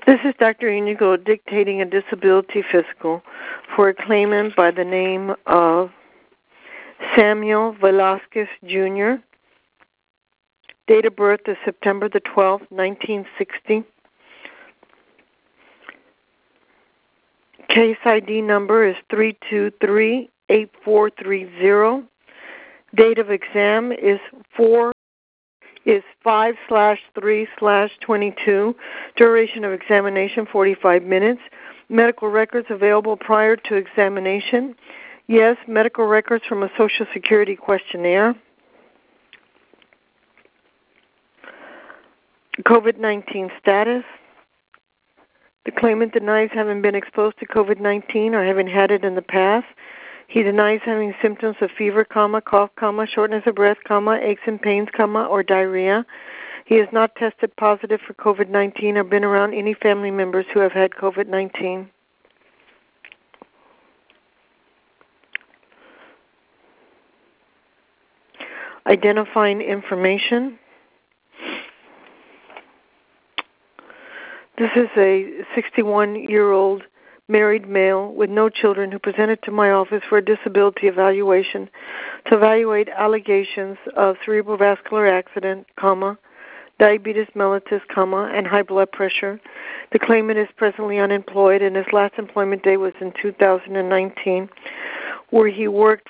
This is Dr. Inigo dictating a disability physical for a claimant by the name of Samuel Velasquez, Jr. Date of birth is September the 12th, 1960. Case ID number is 323-8430. Date of exam is 5/3/22. Duration of examination 45 minutes. Medical records available prior to examination. Yes, medical records from a Social Security questionnaire. COVID-19 status. The claimant denies having been exposed to COVID-19 or having had it in the past. He denies having symptoms of fever, cough, shortness of breath, aches and pains, or diarrhea. He has not tested positive for COVID-19 or been around any family members who have had COVID-19. Identifying information. This is a 61-year-old married male with no children who presented to my office for a disability evaluation to evaluate allegations of cerebral vascular accident, diabetes mellitus, and high blood pressure. The claimant is presently unemployed, and his last employment day was in 2019, where he worked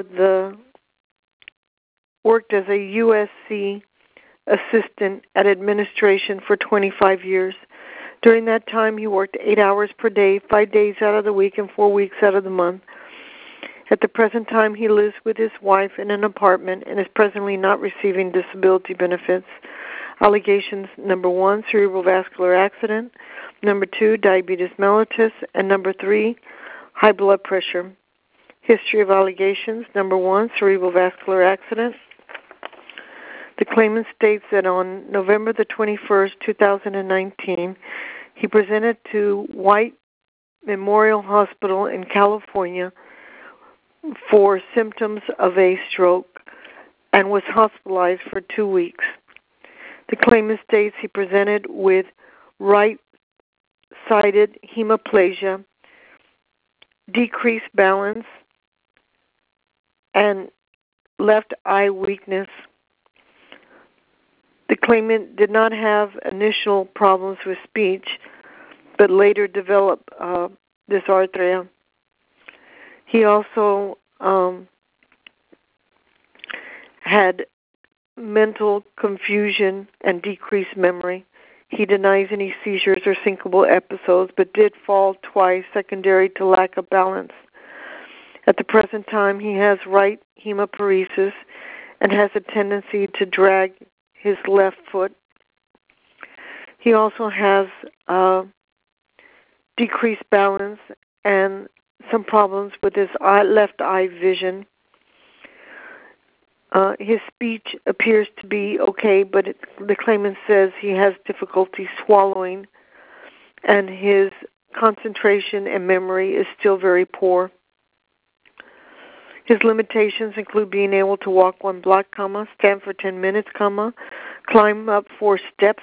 as a USC assistant at administration for 25 years. During that time, he worked 8 hours per day, 5 days out of the week, and 4 weeks out of the month. At the present time, he lives with his wife in an apartment and is presently not receiving disability benefits. Allegations: number 1, cerebral vascular accident; number 2, diabetes mellitus; and number 3, high blood pressure. History of allegations: number 1, cerebral vascular accident. The claimant states that on November the 21st, 2019, he presented to White Memorial Hospital in California for symptoms of a stroke and was hospitalized for 2 weeks. The claimant states he presented with right-sided hemiplegia, decreased balance, and left eye weakness. The claimant did not have initial problems with speech, but later developed dysarthria. He also had mental confusion and decreased memory. He denies any seizures or syncopal episodes, but did fall twice, secondary to lack of balance. At the present time, he has right hemiparesis and has a tendency to drag his left foot. He also has decreased balance and some problems with his left eye vision. His speech appears to be okay, but the claimant says he has difficulty swallowing, and his concentration and memory is still very poor. His limitations include being able to walk 1 block, stand for 10 minutes, climb up 4 steps,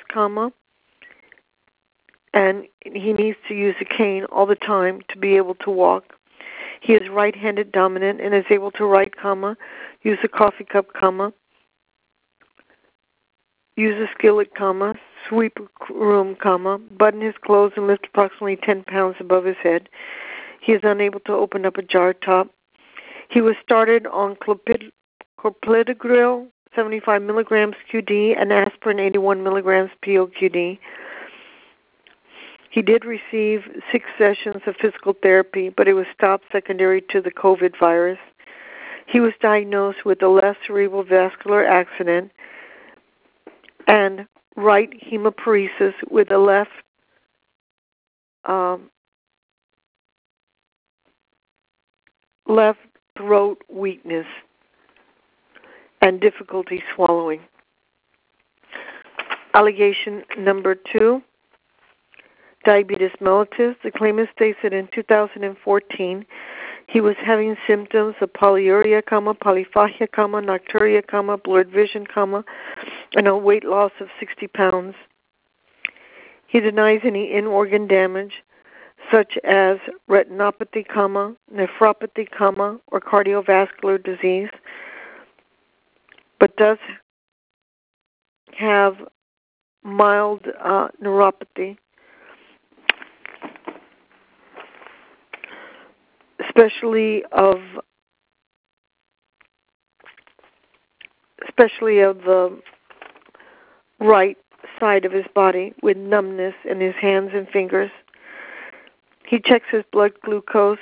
and he needs to use a cane all the time to be able to walk. He is right-handed dominant and is able to write, use a coffee cup, use a skillet, sweep a room, button his clothes and lift approximately 10 pounds above his head. He is unable to open up a jar top. He was started on clopidogrel 75 milligrams QD and aspirin 81 milligrams POQD. He did receive 6 sessions of physical therapy, but it was stopped secondary to the COVID virus. He was diagnosed with a left cerebral vascular accident and right hemiparesis with a left throat weakness and difficulty swallowing. Allegation number 2, diabetes mellitus. The claimant states that in 2014 he was having symptoms of polyuria, polyphagia, nocturia, blurred vision, and a weight loss of 60 pounds. He denies any in-organ damage, such as retinopathy, nephropathy, or cardiovascular disease, but does have mild neuropathy, especially of the right side of his body, with numbness in his hands and fingers. He checks his blood glucose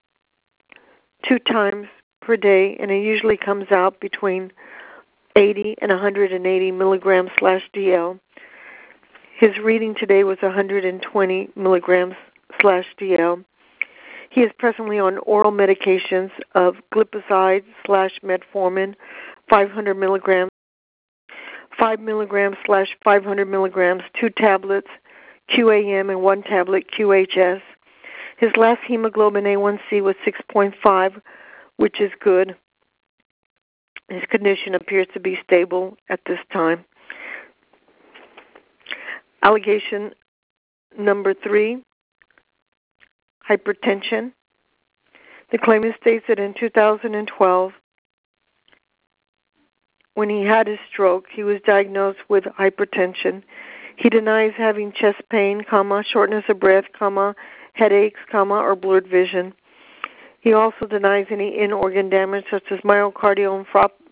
2 times per day, and it usually comes out between 80 and 180 milligrams/dl. His reading today was 120 milligrams/dl. He is presently on oral medications of glipizide/metformin, 500 milligrams, 5 milligrams/500 milligrams, 2 tablets QAM and 1 tablet QHS. His last hemoglobin A1C was 6.5, which is good. His condition appears to be stable at this time. Allegation number 3, hypertension. The claimant states that in 2012, when he had his stroke, he was diagnosed with hypertension. He denies having chest pain, shortness of breath, headaches, or blurred vision. He also denies any in-organ damage such as myocardial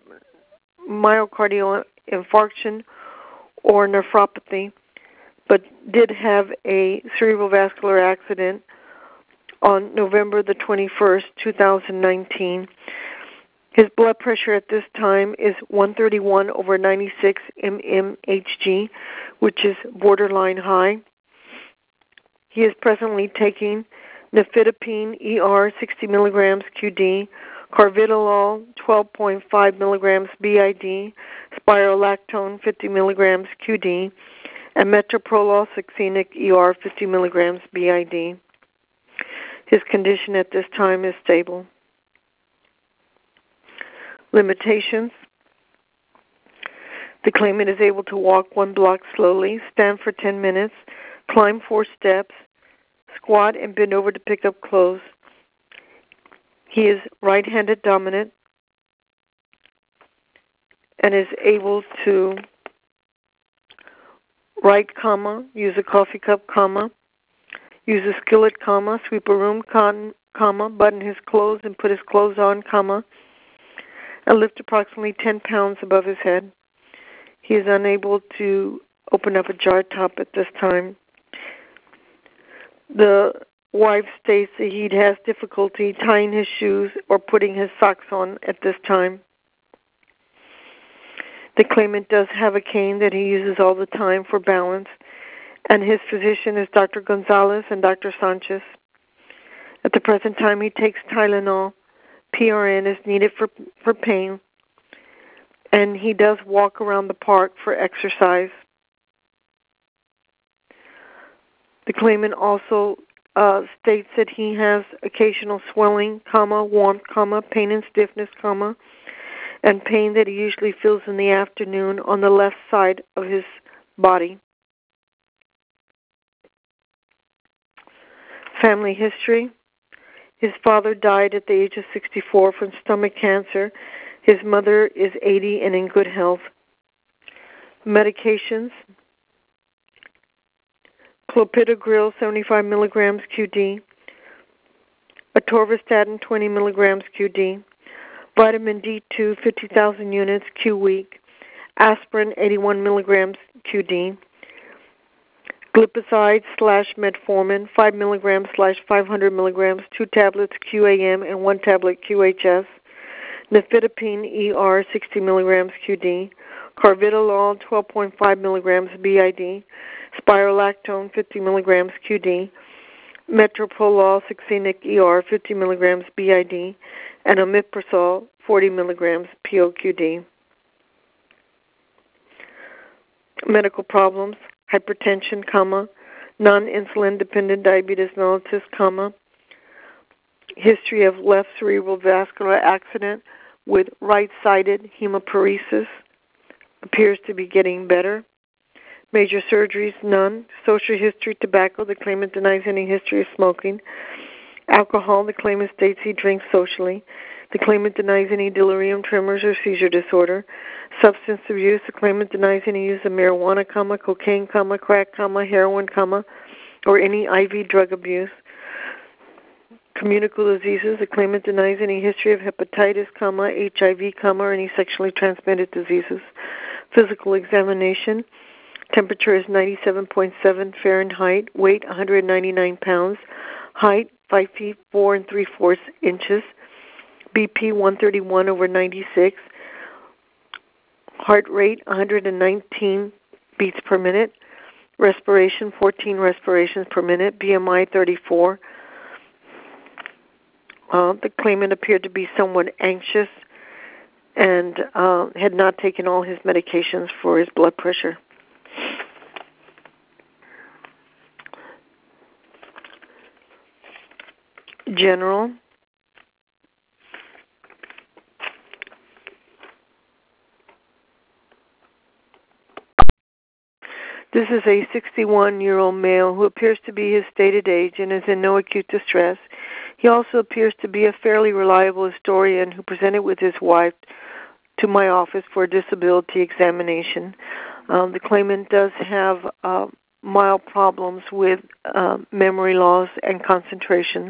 infarction or nephropathy, but did have a cerebral vascular accident on November the 21st, 2019. His blood pressure at this time is 131/96 mmHg, which is borderline high. He is presently taking nifedipine ER 60 milligrams QD, carvedilol 12.5 milligrams BID, spirolactone 50 milligrams QD, and metoprolol succinic ER 50 milligrams BID. His condition at this time is stable. Limitations. The claimant is able to walk 1 block slowly, stand for 10 minutes, climb 4 steps, squat and bend over to pick up clothes. He is right-handed dominant and is able to write, use a coffee cup, use a skillet, sweep a room, button his clothes and put his clothes on, and lift approximately 10 pounds above his head. He is unable to open up a jar top at this time. The wife states that he has difficulty tying his shoes or putting his socks on at this time. The claimant does have a cane that he uses all the time for balance, and his physician is Dr. Gonzalez and Dr. Sanchez. At the present time, he takes Tylenol. PRN is needed for pain, and he does walk around the park for exercise. The claimant also states that he has occasional swelling, warmth, pain and stiffness, and pain that he usually feels in the afternoon on the left side of his body. Family history. His father died at the age of 64 from stomach cancer. His mother is 80 and in good health. Medications. Clopidogrel 75 milligrams QD. Atorvastatin 20 milligrams QD. Vitamin D2 50,000 units Q week. Aspirin 81 milligrams QD. Glipizide/metformin 5 milligrams/500 milligrams, 2 tablets QAM and 1 tablet QHS. Nifedipine ER 60 milligrams QD. Carvedilol 12.5 milligrams BID. Spirolactone 50 milligrams QD. Metoprolol succinic ER 50 milligrams BID. And omeprazole 40 milligrams POQD. Medical problems. Hypertension, non-insulin dependent diabetes mellitus, history of left cerebral vascular accident with right-sided hemiparesis, appears to be getting better. Major surgeries, none. Social history, tobacco. The claimant denies any history of smoking. Alcohol, the claimant states he drinks socially. The claimant denies any delirium, tremors, or seizure disorder. Substance abuse, the claimant denies any use of marijuana, cocaine, crack, heroin, or any IV drug abuse. Communicable diseases, the claimant denies any history of hepatitis, HIV, or any sexually transmitted diseases. Physical examination, temperature is 97.7 Fahrenheit, weight 199 pounds, height 5 feet 4 3/4 inches, BP 131/96, heart rate 119 beats per minute, respiration 14 respirations per minute, BMI 34. The claimant appeared to be somewhat anxious and had not taken all his medications for his blood pressure. General. This is a 61-year-old male who appears to be his stated age and is in no acute distress. He also appears to be a fairly reliable historian who presented with his wife to my office for a disability examination. The claimant does have mild problems with memory loss and concentration.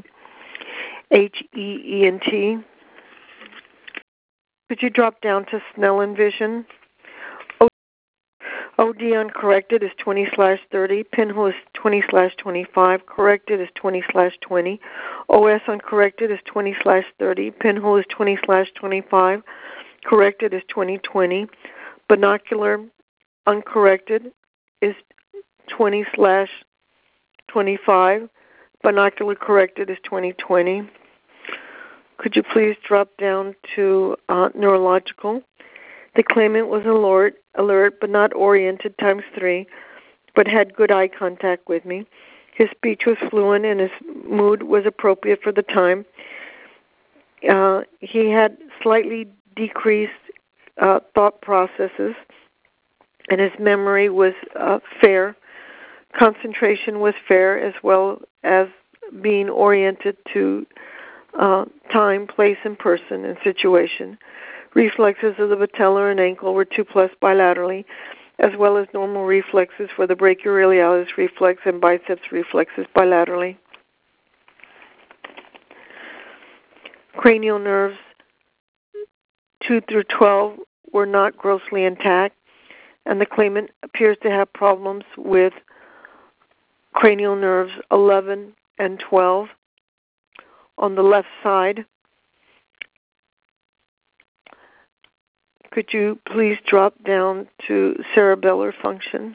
HEENT. Could you drop down to Snellen vision? OD uncorrected is 20/30. Pinhole is 20/25. Corrected is 20/20. OS uncorrected is 20/30. Pinhole is 20/25. Corrected is 20/20. Binocular uncorrected is 20/25. Binocular corrected is 20/20. Could you please drop down to neurological? The claimant was alert but not oriented ×3, but had good eye contact with me. His speech was fluent and his mood was appropriate for the time. He had slightly decreased thought processes, and his memory was fair. Concentration was fair, as well as being oriented to time, place, and person and situation. Reflexes of the patellar and ankle were 2+ bilaterally, as well as normal reflexes for the brachioradialis reflex and biceps reflexes bilaterally. Cranial nerves 2 through 12 were not grossly intact, and the claimant appears to have problems with cranial nerves 11 and 12 on the left side. Could you please drop down to cerebellar function?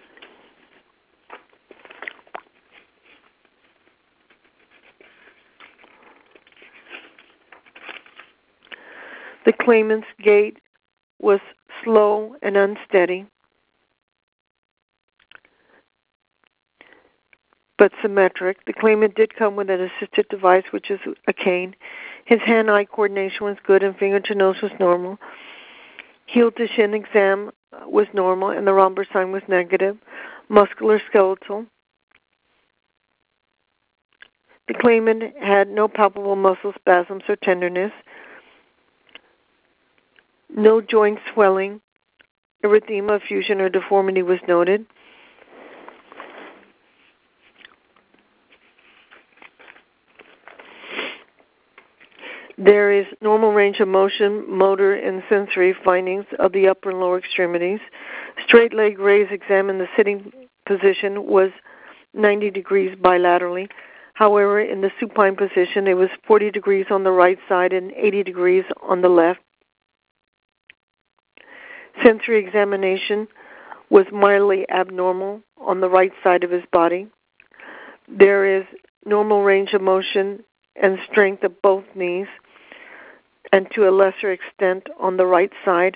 The claimant's gait was slow and unsteady, but symmetric. The claimant did come with an assisted device, which is a cane. His hand-eye coordination was good and finger-to-nose was normal. Heel-to-shin exam was normal and the Romberg sign was negative. Muscular skeletal. The claimant had no palpable muscle spasms or tenderness. No joint swelling, erythema, fusion, or deformity was noted. There is normal range of motion, motor, and sensory findings of the upper and lower extremities. Straight leg raise examined the sitting position was 90 degrees bilaterally. However, in the supine position, it was 40 degrees on the right side and 80 degrees on the left. Sensory examination was mildly abnormal on the right side of his body. There is normal range of motion and strength of both knees, and to a lesser extent on the right side.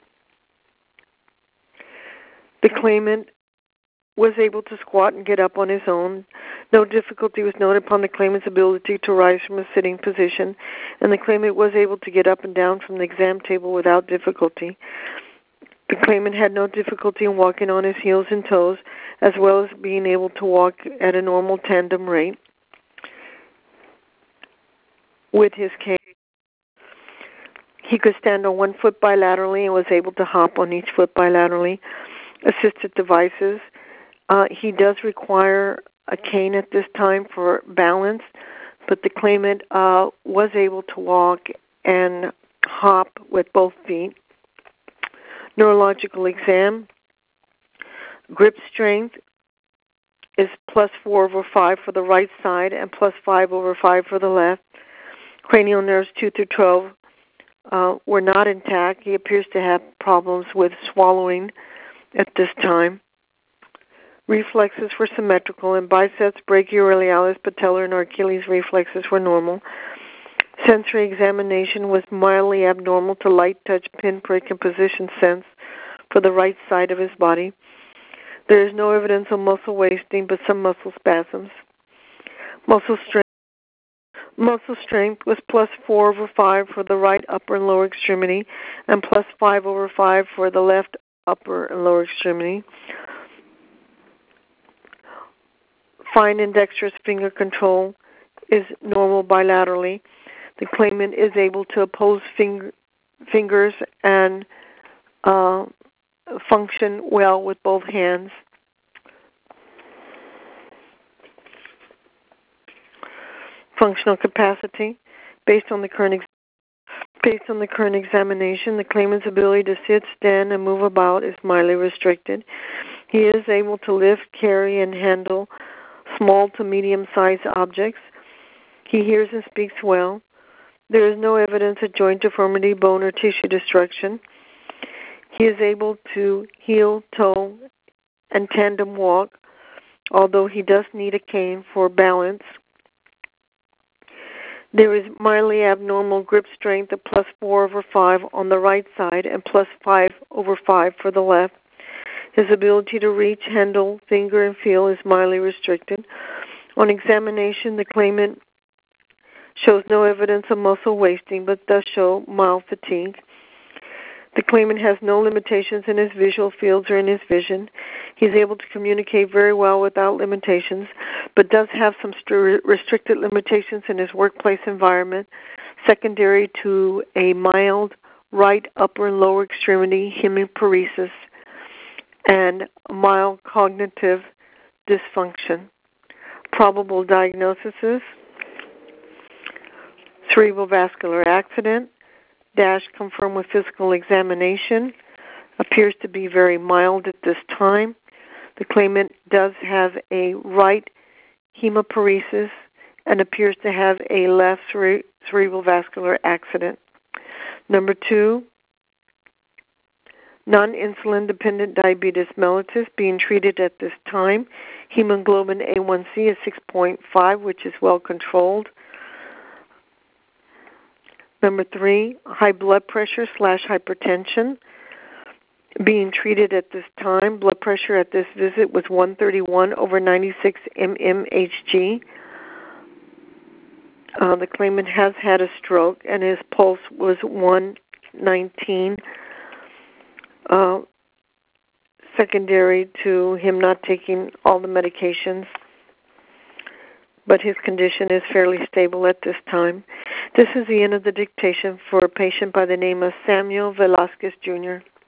The claimant was able to squat and get up on his own. No difficulty was noted upon the claimant's ability to rise from a sitting position, and the claimant was able to get up and down from the exam table without difficulty. The claimant had no difficulty in walking on his heels and toes, as well as being able to walk at a normal tandem rate with his cane. He could stand on one foot bilaterally and was able to hop on each foot bilaterally. Assisted devices. He does require a cane at this time for balance, but the claimant was able to walk and hop with both feet. Neurological exam. Grip strength is +4/5 for the right side and +5/5 for the left. Cranial nerves 2 through 12 were not intact. He appears to have problems with swallowing at this time. Reflexes were symmetrical, and biceps, brachioradialis, patellar, and Achilles reflexes were normal. Sensory examination was mildly abnormal to light touch, pinprick, and position sense for the right side of his body. There is no evidence of muscle wasting, but some muscle spasms. Muscle strength. Muscle strength was +4/5 for the right upper and lower extremity, and +5/5 for the left upper and lower extremity. Fine and dexterous finger control is normal bilaterally. The claimant is able to oppose fingers and function well with both hands. Functional capacity. Based on the current examination, the claimant's ability to sit, stand, and move about is mildly restricted. He is able to lift, carry, and handle small to medium-sized objects. He hears and speaks well. There is no evidence of joint deformity, bone, or tissue destruction. He is able to heel, toe, and tandem walk, although he does need a cane for balance. There is mildly abnormal grip strength of +4/5 on the right side and +5/5 for the left. His ability to reach, handle, finger, and feel is mildly restricted. On examination, the claimant shows no evidence of muscle wasting, but does show mild fatigue. The claimant has no limitations in his visual fields or in his vision. He's able to communicate very well without limitations, but does have some restricted limitations in his workplace environment, secondary to a mild right upper and lower extremity hemiparesis and mild cognitive dysfunction. Probable diagnosis is cerebral vascular accident, confirmed with physical examination, appears to be very mild at this time. The claimant does have a right hemiparesis and appears to have a left cerebral vascular accident. Number 2, non-insulin dependent diabetes mellitus being treated at this time. Hemoglobin A1C is 6.5, which is well controlled. Number 3, high blood pressure / hypertension being treated at this time. Blood pressure at this visit was 131/96 mmHg. The claimant has had a stroke, and his pulse was 119, secondary to him not taking all the medications. But his condition is fairly stable at this time. This is the end of the dictation for a patient by the name of Samuel Velasquez, Jr.